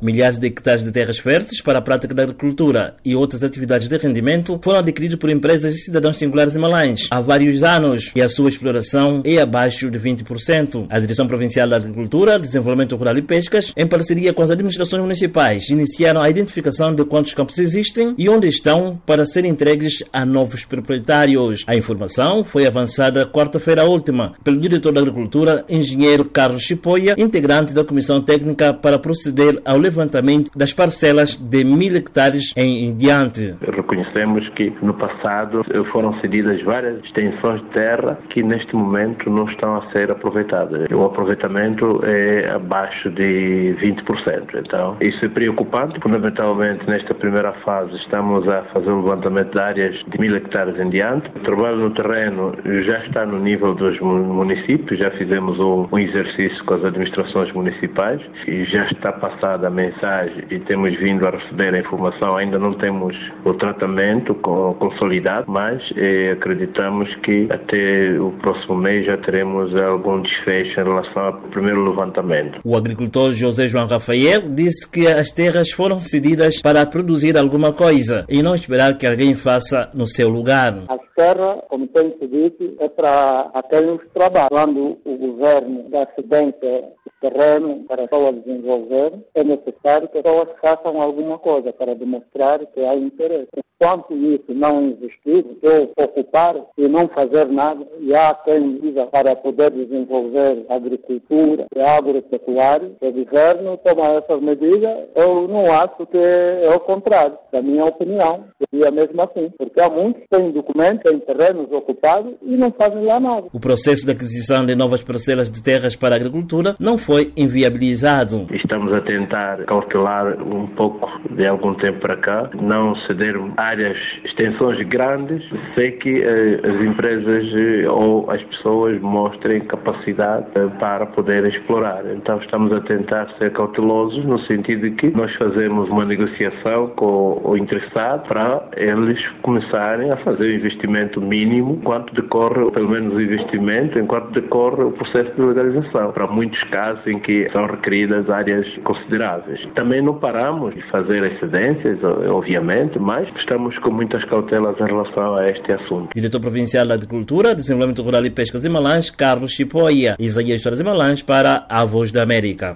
Milhares de hectares de terras férteis para a prática da agricultura e outras atividades de rendimento foram adquiridos por empresas e cidadãos singulares em Malães há vários anos e a sua exploração é abaixo de 20%. A Direção Provincial da Agricultura, Desenvolvimento Rural e Pescas, em parceria com as administrações municipais, iniciaram a identificação de quantos campos existem e onde estão para serem entregues a novos proprietários. A informação foi avançada quarta-feira última pelo diretor da Agricultura, engenheiro Carlos Chipoia, integrante da Comissão Técnica para proceder ao levantamento das parcelas de 1.000 hectares em diante. Reconhecemos que no passado foram cedidas várias extensões de terra que neste momento não estão a ser aproveitadas. O aproveitamento é abaixo de 20%. Então, isso é preocupante. Fundamentalmente, nesta primeira fase, estamos a fazer um levantamento de áreas de 1.000 hectares em diante. O trabalho no terreno já está no nível dos municípios, já fizemos um exercício com as administrações municipais e já está passada a mensagem e temos vindo a receber a informação. Ainda não temos o tratamento consolidado, mas acreditamos que até o próximo mês já teremos algum desfecho em relação ao primeiro levantamento. O agricultor José João Rafael disse que as terras foram cedidas para produzir alguma coisa e não esperar que alguém faça no seu lugar. As terras, como tem se dito, é para aqueles que trabalham. Quando o governo dá cedência do terreno para a pessoa desenvolver, é necessário que as pessoas façam alguma coisa para demonstrar que há interesse. Enquanto isso não existir, ou ocupar e não fazer nada, e há quem diga para poder desenvolver agricultura e agropecuária, o governo toma essas medidas, eu não acho que é o contrário. Da minha opinião, seria mesmo assim. Porque há muitos que têm documentos, têm terrenos ocupados e não fazem lá nada. O processo de aquisição de novas parcelas de terras para a agricultura não foi inviabilizado. Estamos a tentar cautelar um pouco de algum tempo para cá, não ceder áreas, extensões grandes, sei que as empresas ou as pessoas mostrem capacidade para poder explorar. Então estamos a tentar ser cautelosos no sentido de que nós fazemos uma negociação com o interessado para eles começarem a fazer o investimento mínimo enquanto decorre, pelo menos o investimento, enquanto decorre o processo de legalização. Para muitos casos em que são requeridas áreas consideráveis. Também não paramos de fazer excedências, obviamente, mas estamos com muitas cautelas em relação a este assunto. Diretor Provincial da Agricultura, Desenvolvimento Rural e Pescas em Malães, Carlos Chipoia. Isaías Soares em Malães para a Voz da América.